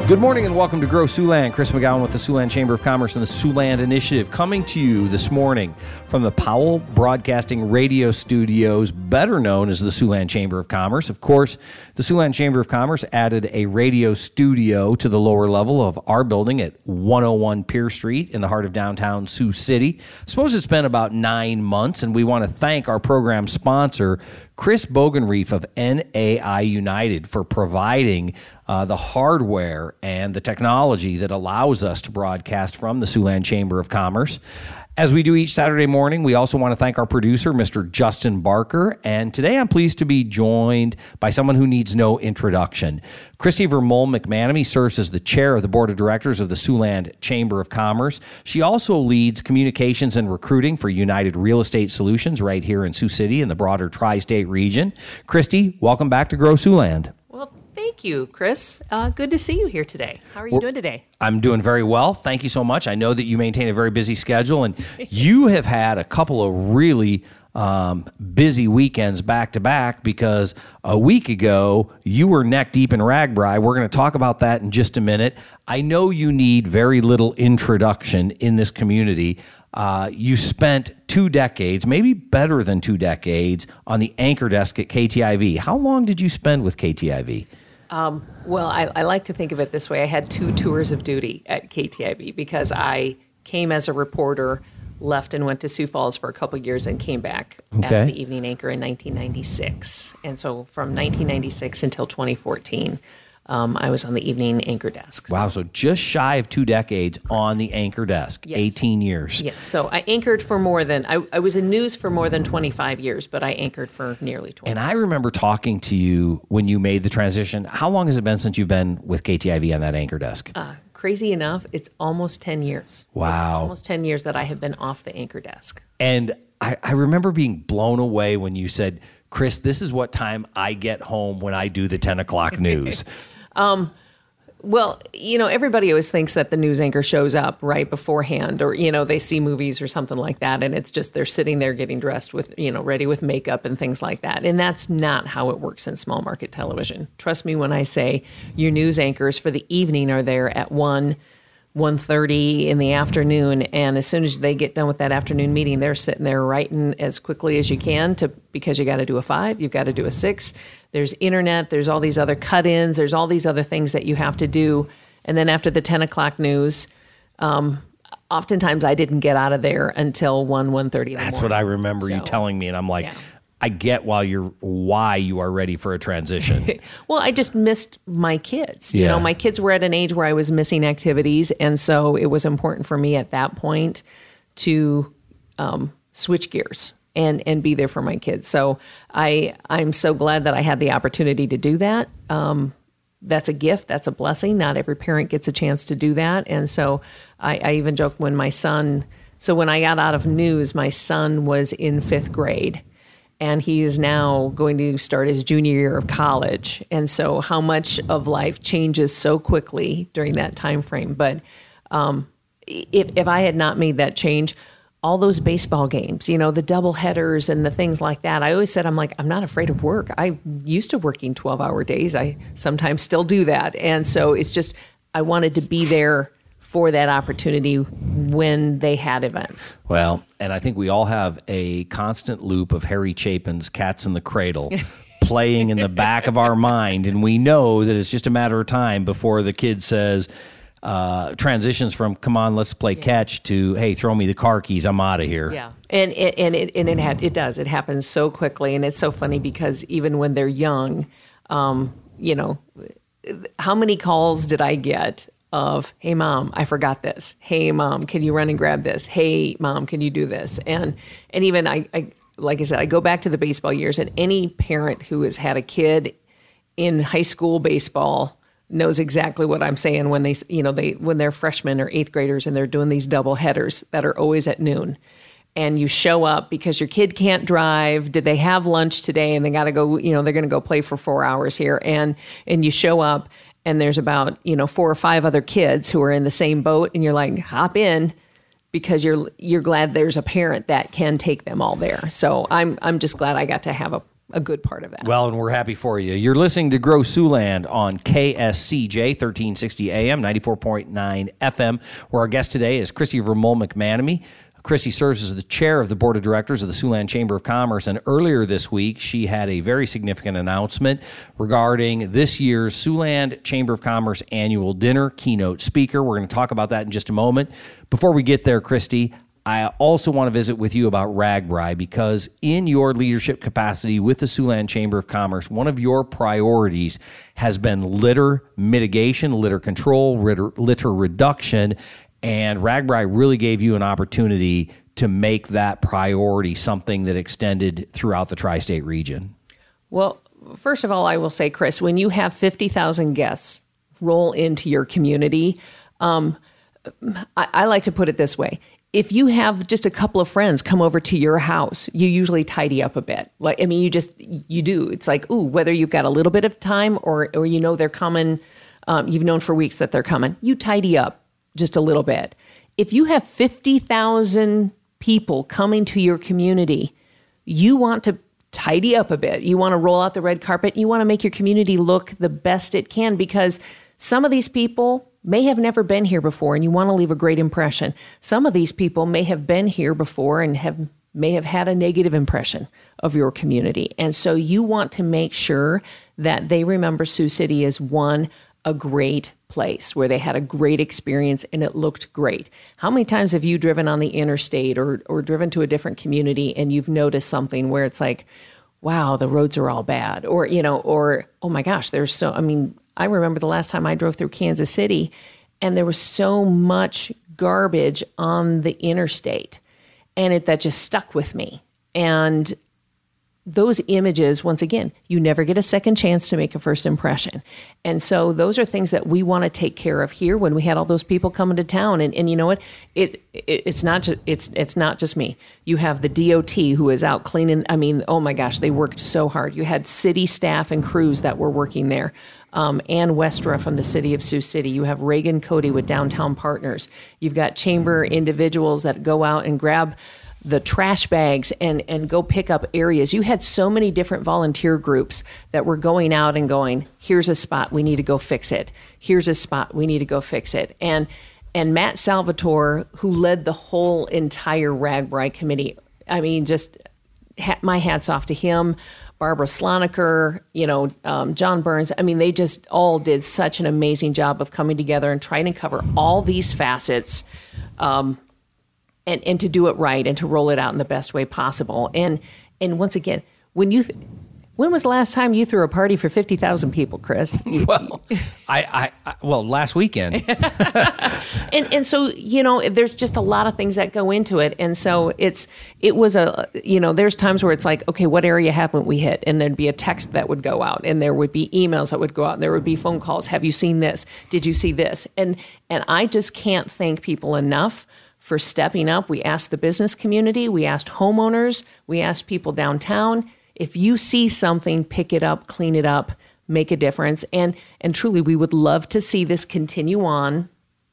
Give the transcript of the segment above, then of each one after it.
Good morning and welcome to Grow Siouxland. Chris McGowan with the Siouxland Chamber of Commerce and the Siouxland Initiative coming to you this morning from the Powell Broadcasting Radio Studios, better known as the Siouxland Chamber of Commerce. Of course, the Siouxland Chamber of Commerce added a radio studio to the lower level of our building at 101 Pier Street in the heart of downtown Sioux City. I suppose it's been about 9 months, and we want to thank our program sponsor, Chris Bogenreef of NAI United, for providing the hardware and the technology that allows us to broadcast from the Siouxland Chamber of Commerce. As we do each Saturday morning, we also want to thank our producer, Mr. Justin Barker. And today I'm pleased to be joined by someone who needs no introduction. Christy Vermolm McManamy serves as the chair of the board of directors of the Siouxland Chamber of Commerce. She also leads communications and recruiting for United Real Estate Solutions right here in Sioux City and the broader tri-state region. Christy, welcome back to Grow Siouxland. Thank you, Chris. Good to see you here today. How are you doing today? I'm doing very well. Thank you so much. I know that you maintain a very busy schedule, and you have had a couple of really busy weekends back to back because a week ago you were neck deep in RAGBRAI. We're going to talk about that in just a minute. I know you need very little introduction in this community. You spent 2 decades, maybe better than 2 decades, on the anchor desk at KTIV. How long did you spend with KTIV? Well, I like to think of it this way. I had 2 tours of duty at KTIV because I came as a reporter, left and went to Sioux Falls for a couple of years and came back as the evening anchor in 1996. And so from 1996 until 2014, I was on the evening anchor desk. Wow, so just shy of 2 decades on the anchor desk, yes. 18 years. Yes, so I anchored for more than, I was in news for more than 25 years, but I anchored for nearly 20. And I remember talking to you when you made the transition. How long has it been since you've been with KTIV on that anchor desk? Crazy enough, it's almost 10 years. Wow. It's almost 10 years that I have been off the anchor desk. And I remember being blown away when you said, Chris, this is what time I get home when I do the 10 o'clock news. Well, everybody always thinks that the news anchor shows up right beforehand or, they see movies or something like that. And it's just they're sitting there getting dressed with, ready with makeup and things like that. And that's not how it works in small market television. Trust me when I say your news anchors for the evening are there at 1:30 in the afternoon. And as soon as they get done with that afternoon meeting, they're sitting there writing as quickly as you can because you got to do a 5, you've got to do a 6. There's internet, there's all these other cut-ins, there's all these other things that you have to do. And then after the 10 o'clock news, oftentimes I didn't get out of there until 1:30 in the morning. That's what I remember you telling me. And I'm like, yeah. I get why you are ready for a transition. Well, I just missed my kids. Yeah. My kids were at an age where I was missing activities. And so it was important for me at that point to switch gears and be there for my kids. So I'm so glad that I had the opportunity to do that. That's a gift. That's a blessing. Not every parent gets a chance to do that. And so I even joke when my son, so when I got out of news, my son was in 5th grade. And he is now going to start his junior year of college. And so how much of life changes so quickly during that time frame. But if I had not made that change, all those baseball games, the double headers and the things like that, I always said, I'm not afraid of work. I'm used to working 12-hour days. I sometimes still do that. And so it's just, I wanted to be there for that opportunity when they had events. Well, and I think we all have a constant loop of Harry Chapin's Cats in the Cradle playing in the back of our mind, and we know that it's just a matter of time before the kid says, transitions from, come on, let's play catch to, hey, throw me the car keys, I'm out of here. Yeah, and it does. It happens so quickly, and it's so funny because even when they're young, how many calls did I get of, hey, Mom, I forgot this. Hey, Mom, can you run and grab this? Hey, Mom, can you do this? And even I like I said, I go back to the baseball years, and any parent who has had a kid in high school baseball knows exactly what I'm saying when when they're freshmen or 8th graders and they're doing these double headers that are always at noon. And you show up because your kid can't drive. Did they have lunch today? And they got to go, they're going to go play for 4 hours here. And you show up, and there's about, 4 or 5 other kids who are in the same boat, and you're like, hop in, because you're glad there's a parent that can take them all there. So I'm just glad I got to have a good part of that. Well, and we're happy for you. You're listening to Grow Siouxland on KSCJ 1360 AM, 94.9 FM, where our guest today is Christy Vermeulen McManamy. Christy serves as the chair of the board of directors of the Siouxland Chamber of Commerce, and earlier this week, she had a very significant announcement regarding this year's Siouxland Chamber of Commerce annual dinner keynote speaker. We're going to talk about that in just a moment. Before we get there, Christy, I also want to visit with you about RAGBRAI, because in your leadership capacity with the Siouxland Chamber of Commerce, one of your priorities has been litter mitigation, litter control, litter reduction, and RAGBRAI really gave you an opportunity to make that priority something that extended throughout the tri-state region. Well, first of all, I will say, Chris, when you have 50,000 guests roll into your community, I like to put it this way. If you have just a couple of friends come over to your house, you usually tidy up a bit. Like, I mean, you do. It's like, ooh, whether you've got a little bit of time or you know they're coming, you've known for weeks that they're coming, you tidy up just a little bit. If you have 50,000 people coming to your community, you want to tidy up a bit. You want to roll out the red carpet. You want to make your community look the best it can, because some of these people may have never been here before, and you want to leave a great impression. Some of these people may have been here before and may have had a negative impression of your community. And so you want to make sure that they remember Sioux City as a great place where they had a great experience and it looked great. How many times have you driven on the interstate or driven to a different community and you've noticed something where it's like, wow, the roads are all bad, or oh my gosh, I remember the last time I drove through Kansas City and there was so much garbage on the interstate, and that just stuck with me. And those images, once again, you never get a second chance to make a first impression. And so those are things that we want to take care of here when we had all those people coming to town. And you know what? It's not just me. You have the DOT who is out cleaning. I mean, oh my gosh, they worked so hard. You had city staff and crews that were working there. Ann Westra from the city of Sioux City. You have Reagan Cody with Downtown Partners. You've got chamber individuals that go out and grab the trash bags and go pick up areas. You had so many different volunteer groups that were going out and going, here's a spot, we need to go fix it. Here's a spot, we need to go fix it. And Matt Salvatore, who led the whole entire RAGBRAI committee, I mean, just my hat's off to him. Barbara Sloniker, John Burns. I mean, they just all did such an amazing job of coming together and trying to cover all these facets, and to do it right and to roll it out in the best way possible. And once again, when was the last time you threw a party for 50,000 people, Chris? Well, last weekend. And so, there's just a lot of things that go into it. And so there's times where it's like, okay, what area haven't we hit? And there'd be a text that would go out, and there would be emails that would go out, and there would be phone calls. Have you seen this? Did you see this? And I just can't thank people enough for stepping up. We asked the business community, we asked homeowners, we asked people downtown. If you see something, pick it up, clean it up, make a difference. And truly, we would love to see this continue on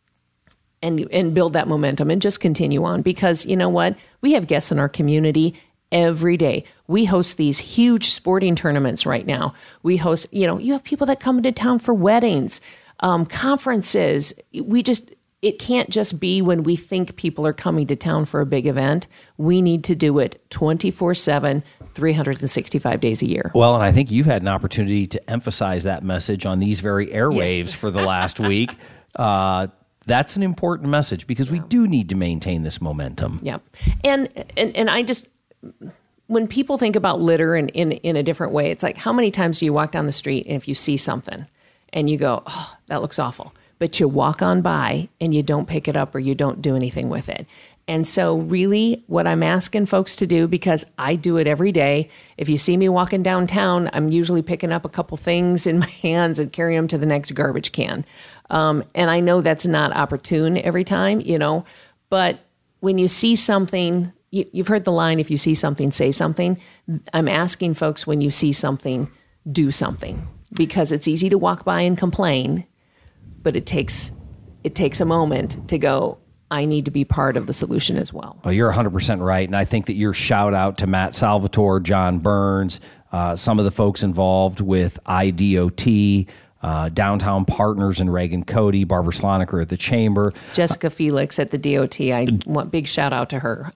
and build that momentum and just continue on, because you know what? We have guests in our community every day. We host these huge sporting tournaments right now. We host, you have people that come into town for weddings, conferences. It can't just be when we think people are coming to town for a big event. We need to do it 24/7, 365 days a year. Well, and I think you've had an opportunity to emphasize that message on these very airwaves for the last week. That's an important message, because we do need to maintain this momentum. Yep. And I just, when people think about litter in a different way, it's like, how many times do you walk down the street and if you see something and you go, oh, that looks awful, but you walk on by and you don't pick it up or you don't do anything with it. And so really what I'm asking folks to do, because I do it every day, if you see me walking downtown, I'm usually picking up a couple things in my hands and carrying them to the next garbage can. And I know that's not opportune every time, but when you see something, you've heard the line, if you see something, say something. I'm asking folks, when you see something, do something, because it's easy to walk by and complain, but it takes a moment to go, I need to be part of the solution as well. Well, you're 100% right. And I think that your shout out to Matt Salvatore, John Burns, some of the folks involved with IDOT, Downtown Partners in Reagan Cody, Barbara Sloniker at the Chamber. Jessica Felix at the DOT. I want big shout out to her.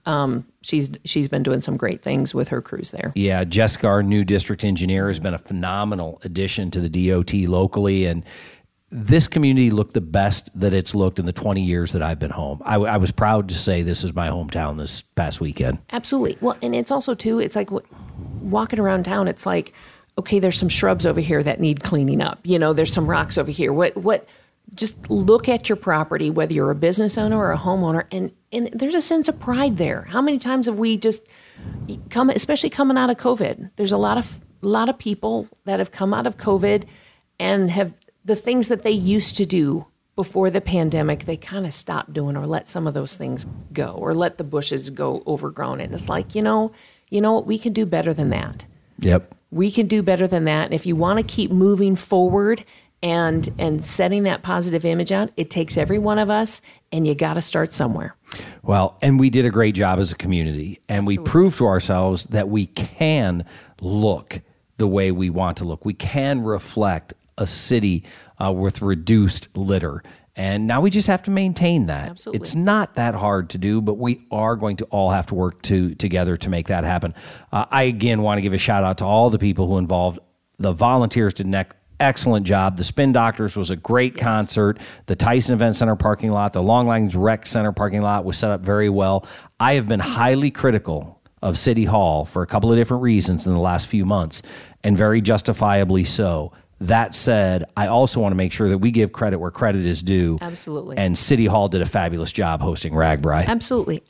She's been doing some great things with her crews there. Yeah, Jessica, our new district engineer, has been a phenomenal addition to the DOT locally, and this community looked the best that it's looked in the 20 years that I've been home. I was proud to say this is my hometown this past weekend. Absolutely. Well, and it's also, too, it's like walking around town, it's like, okay, there's some shrubs over here that need cleaning up. There's some rocks over here. Just look at your property, whether you're a business owner or a homeowner, and there's a sense of pride there. How many times have we just come, especially coming out of COVID? There's a lot of people that have come out of COVID and have the things that they used to do before the pandemic, they kind of stopped doing or let some of those things go or let the bushes go overgrown. And it's like, you know what, we can do better than that. Yep. We can do better than that. And if you want to keep moving forward and setting that positive image out, it takes every one of us, and you got to start somewhere. Well, and we did a great job as a community, and we proved to ourselves that we can look the way we want to look. We can reflect a city with reduced litter. And now we just have to maintain that. Absolutely. It's not that hard to do, but we are going to all have to work together to make that happen. I, again, want to give a shout out to all the people who involved. The volunteers did an excellent job. The Spin Doctors was a great concert. The Tyson Event Center parking lot, the Long Lines Rec Center parking lot was set up very well. I have been highly critical of City Hall for a couple of different reasons in the last few months, and very justifiably so. That said, I also want to make sure that we give credit where credit is due. Absolutely. And City Hall did a fabulous job hosting RAGBRAI. Absolutely.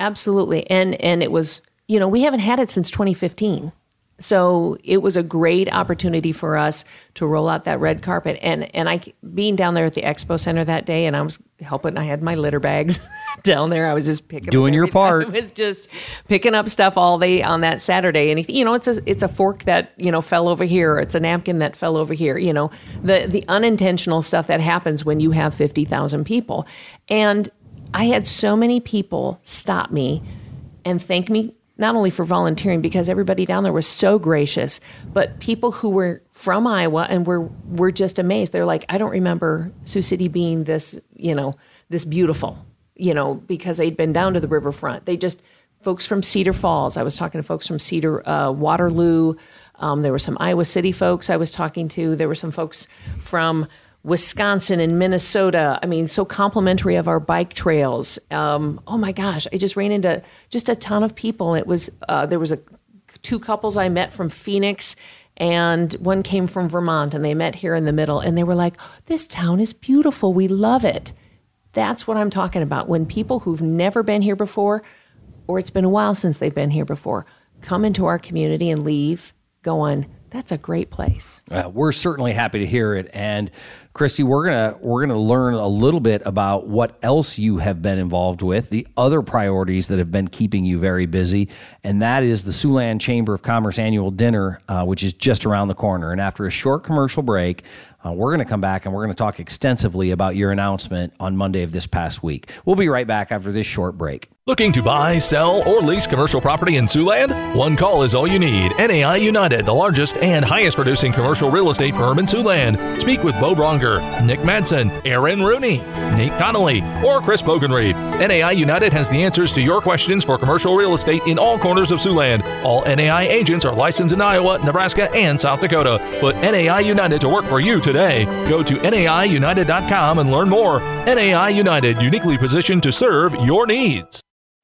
And it was, we haven't had it since 2015. So it was a great opportunity for us to roll out that red carpet. And I, being down there at the Expo Center that day, and I was helping, I had my litter bags down there. I was just doing your part. I was just picking up stuff all day on that Saturday. And it's a fork that, fell over here. It's a napkin that fell over here. The unintentional stuff that happens when you have 50,000 people. And I had so many people stop me and thank me, not only for volunteering, because everybody down there was so gracious, but people who were from Iowa and were just amazed. They're like, I don't remember Sioux City being this, this beautiful, because they'd been down to the riverfront. Folks from Cedar Falls. I was talking to folks from Waterloo. There were some Iowa City folks I was talking to. There were some folks from Wisconsin and Minnesota. I mean, so complimentary of our bike trails. Oh my gosh, I just ran into just a ton of people. It was there was two couples I met from Phoenix, and one came from Vermont, and they met here in the middle, and they were like, "This town is beautiful. We love it." That's what I'm talking about. When people who've never been here before, or it's been a while since they've been here before, come into our community and leave going, that's a great place. We're certainly happy to hear it. And Christy, we're gonna learn a little bit about what else you have been involved with, the other priorities that have been keeping you very busy, and that is the Siouxland Chamber of Commerce annual dinner, which is just around the corner. And after a short commercial break, we're going to come back and we're going to talk extensively about your announcement on Monday of this past week. We'll be right back after this short break. Looking to buy, sell, or lease commercial property in Siouxland? One call is all you need. NAI United, the largest and highest producing commercial real estate firm in Siouxland. Speak with Bo Bronger, Nick Madsen, Aaron Rooney, Nate Connolly, or Chris Bogenreed. NAI United has the answers to your questions for commercial real estate in all corners of Siouxland. All NAI agents are licensed in Iowa, Nebraska, and South Dakota. Put NAI United to work for you today. Go to NAIUnited.com and learn more. NAI United, uniquely positioned to serve your needs.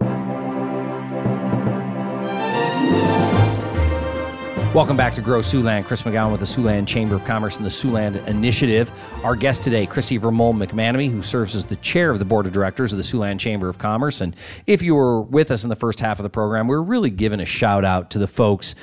Welcome back to Grow Siouxland. Chris McGowan with the Siouxland Chamber of Commerce and the Siouxland Initiative. Our guest today, Christy Vermolm McManamy, who serves as the chair of the board of directors of the Siouxland Chamber of Commerce. And if you were with us in the first half of the program, we were really giving a shout out to the folks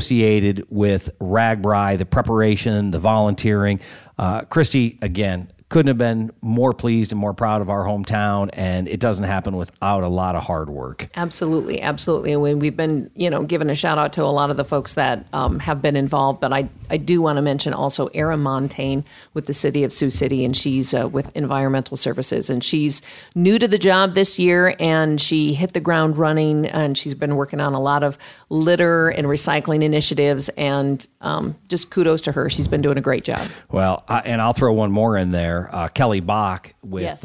associated with RAGBRAI, the preparation, the volunteering. Christy, again, couldn't have been more pleased and more proud of our hometown, and it doesn't happen without a lot of hard work. Absolutely. And we've been, giving a shout out to a lot of the folks that have been involved, but I do want to mention also Erin Montaigne with the City of Sioux City, and she's with Environmental Services, and she's new to the job this year, and she hit the ground running, and she's been working on a lot of litter and recycling initiatives, and just kudos to her. She's been doing a great job. Well, and I'll throw one more in there. Kelly Bach with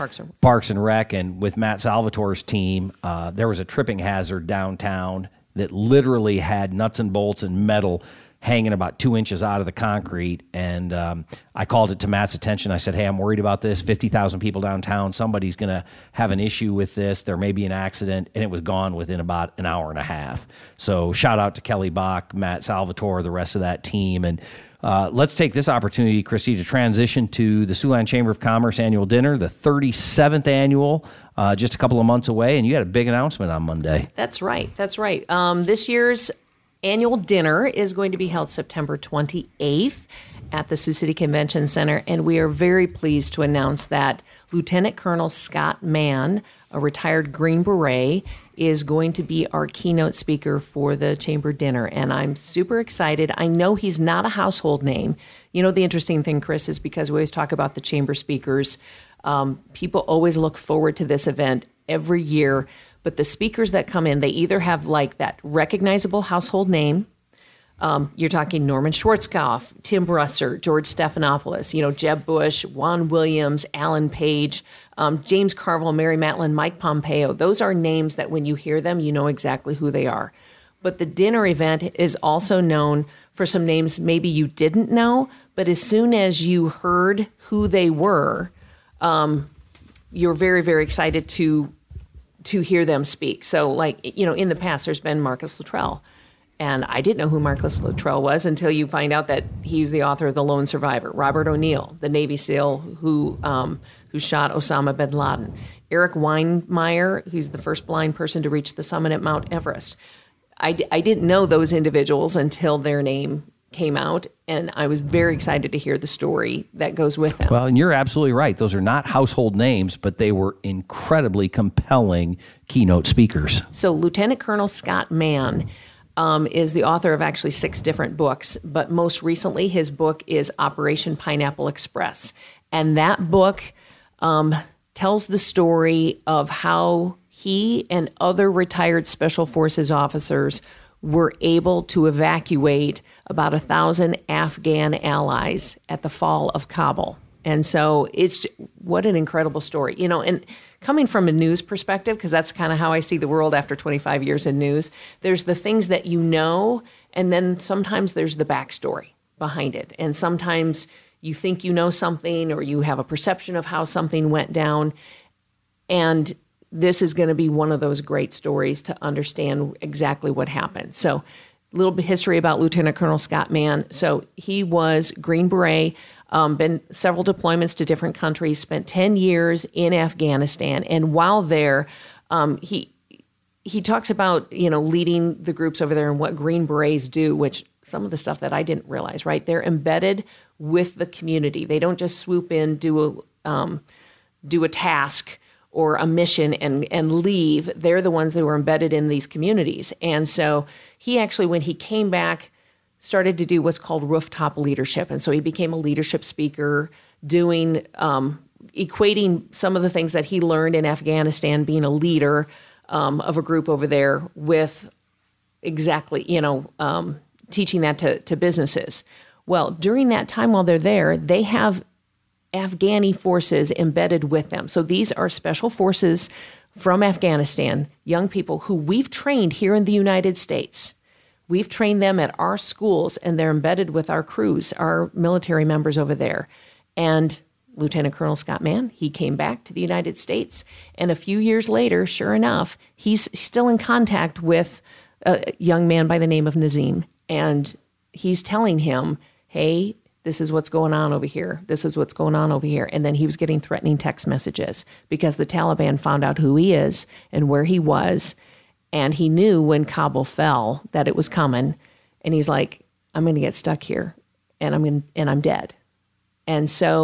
Parks and Rec, and with Matt Salvatore's team, there was a tripping hazard downtown that literally had nuts and bolts and metal hanging about 2 inches out of the concrete. And I called it to Matt's attention. I said, hey, I'm worried about this. 50,000 people downtown. Somebody's going to have an issue with this. There may be an accident. And it was gone within about an hour and a half. So shout out to Kelly Bach, Matt Salvatore, the rest of that team. And let's take this opportunity, Christy, to transition to the Siouxland Chamber of Commerce annual dinner, the 37th annual, just a couple of months away. And you had a big announcement on Monday. That's right. This year's annual dinner is going to be held September 28th at the Sioux City Convention Center, and we are very pleased to announce that Lieutenant Colonel Scott Mann, a retired Green Beret, is going to be our keynote speaker for the chamber dinner, and I'm super excited. I know he's not a household name. The interesting thing, Chris, is because we always talk about the chamber speakers, people always look forward to this event every year. But the speakers that come in, they either have like that recognizable household name. You're talking Norman Schwarzkopf, Tim Brusser, George Stephanopoulos, Jeb Bush, Juan Williams, Alan Page, James Carville, Mary Matlin, Mike Pompeo. Those are names that when you hear them, you know exactly who they are. But the dinner event is also known for some names maybe you didn't know, but as soon as you heard who they were, you're very, very excited to hear them speak. So in the past, there's been Marcus Luttrell. And I didn't know who Marcus Luttrell was until you find out that he's the author of The Lone Survivor. Robert O'Neill, the Navy SEAL who shot Osama bin Laden. Eric Weinmeier, who's the first blind person to reach the summit at Mount Everest. I didn't know those individuals until their name came out, and I was very excited to hear the story that goes with them. Well, and you're absolutely right. Those are not household names, but they were incredibly compelling keynote speakers. So Lieutenant Colonel Scott Mann is the author of actually 6 different books, but most recently his book is Operation Pineapple Express. And that book tells the story of how he and other retired Special Forces officers were able to evacuate about 1,000 Afghan allies at the fall of Kabul. And so what an incredible story. And coming from a news perspective, because that's kind of how I see the world after 25 years in news, there's the things that you know, and then sometimes there's the backstory behind it. And sometimes you think you know something or you have a perception of how something went down. And this is going to be one of those great stories to understand exactly what happened. So a little bit history about Lieutenant Colonel Scott Mann. So he was Green Beret, been several deployments to different countries, spent 10 years in Afghanistan. And while there, he talks about, leading the groups over there and what Green Berets do, which some of the stuff that I didn't realize, right? They're embedded with the community. They don't just swoop in, do a task or a mission and leave. They're the ones that were embedded in these communities. And so he actually, when he came back, started to do what's called rooftop leadership. And so he became a leadership speaker, doing, equating some of the things that he learned in Afghanistan, being a leader of a group over there with exactly, teaching that to businesses. Well, during that time while they're there, they have Afghani forces embedded with them. So these are special forces from Afghanistan, young people who we've trained here in the United States. We've trained them at our schools, and they're embedded with our crews, our military members over there. And Lieutenant Colonel Scott Mann, he came back to the United States. And a few years later, sure enough, he's still in contact with a young man by the name of Nazim. And he's telling him, hey, this is what's going on over here. This is what's going on over here. And then he was getting threatening text messages because the Taliban found out who he is and where he was. And he knew when Kabul fell that it was coming. And he's like, I'm going to get stuck here and I'm dead. And so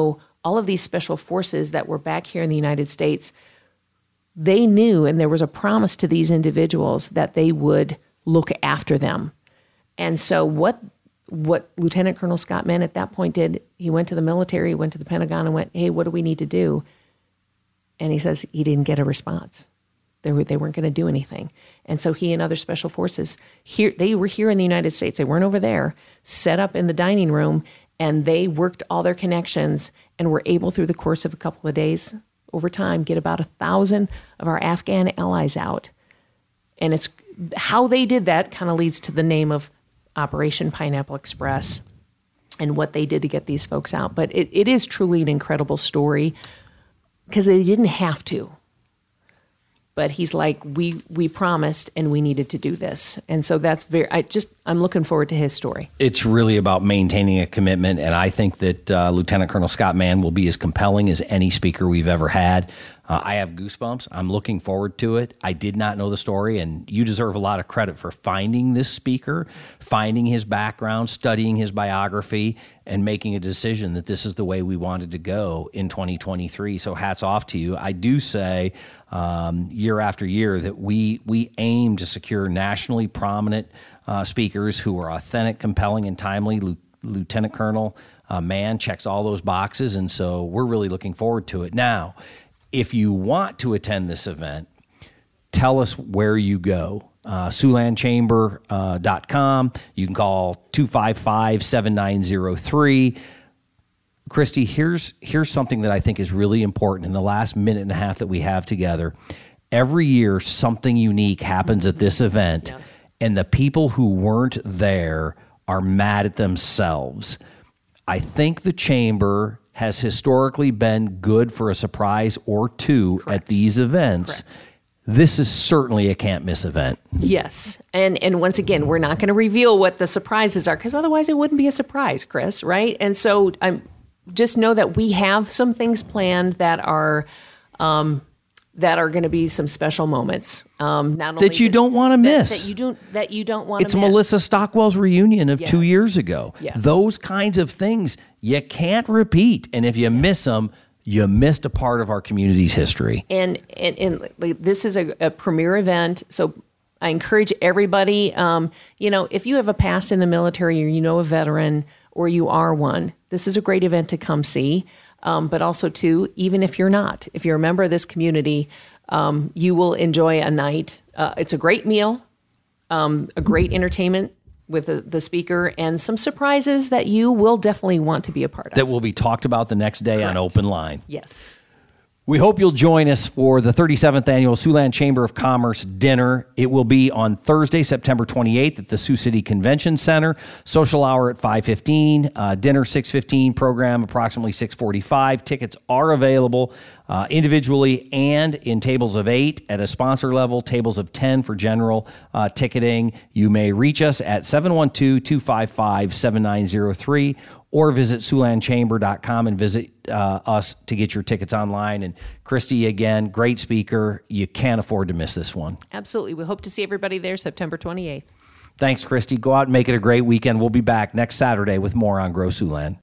all of these special forces that were back here in the United States, they knew, and there was a promise to these individuals that they would look after them. And so what Lieutenant Colonel Scott Mann at that point did, he went to the military, went to the Pentagon and went, hey, what do we need to do? And he says he didn't get a response. They weren't going to do anything. And so he and other special forces, they were here in the United States. They weren't over there, set up in the dining room, and they worked all their connections and were able, through the course of a couple of days, over time, get about 1,000 of our Afghan allies out. And it's how they did that kind of leads to the name of Operation Pineapple Express and what they did to get these folks out. But it is truly an incredible story because they didn't have to. But he's like, we promised and we needed to do this. And so that's I'm looking forward to his story. It's really about maintaining a commitment. And I think that Lieutenant Colonel Scott Mann will be as compelling as any speaker we've ever had. I have goosebumps. I'm looking forward to it. I did not know the story, and you deserve a lot of credit for finding this speaker, finding his background, studying his biography, and making a decision that this is the way we wanted to go in 2023. So hats off to you. I do say year after year that we aim to secure nationally prominent speakers who are authentic, compelling, and timely. Lieutenant Colonel Mann checks all those boxes, and so we're really looking forward to it. Now, if you want to attend this event, tell us where you go. SiouxlandChamber.com. You can call 255-7903. Christy, here's something that I think is really important in the last minute and a half that we have together. Every year, something unique happens at this event, yes, and the people who weren't there are mad at themselves. I think the Chamber has historically been good for a surprise or two at these events. Correct. This is certainly a can't-miss event. Yes. And once again, we're not going to reveal what the surprises are because otherwise it wouldn't be a surprise, Chris, right? And so just know that we have some things planned that are going to be some special moments. Not only that you don't want to miss. That you don't want to miss. It's Melissa Stockwell's reunion of 2 Yes. years ago. Yes. Those kinds of things you can't repeat. And if you miss them, you missed a part of our community's history. And this is a premier event, so I encourage everybody, if you have a past in the military or you know a veteran or you are one, this is a great event to come see. But also, too, even if you're not, if you're a member of this community, you will enjoy a night. It's a great meal, a great entertainment with the speaker, and some surprises that you will definitely want to be a part of. That will be talked about the next day on Open Line. Yes. We hope you'll join us for the 37th Annual Siouxland Chamber of Commerce Dinner. It will be on Thursday, September 28th at the Sioux City Convention Center. Social hour at 5:15, dinner 6:15, program approximately 6:45. Tickets are available individually and in tables of 8 at a sponsor level, tables of 10 for general ticketing. You may reach us at 712-255-7903 or visit SiouxlandChamber.com and visit us to get your tickets online. And Christy, again, great speaker. You can't afford to miss this one. Absolutely. We hope to see everybody there September 28th. Thanks, Christy. Go out and make it a great weekend. We'll be back next Saturday with more on Grow Siouxland.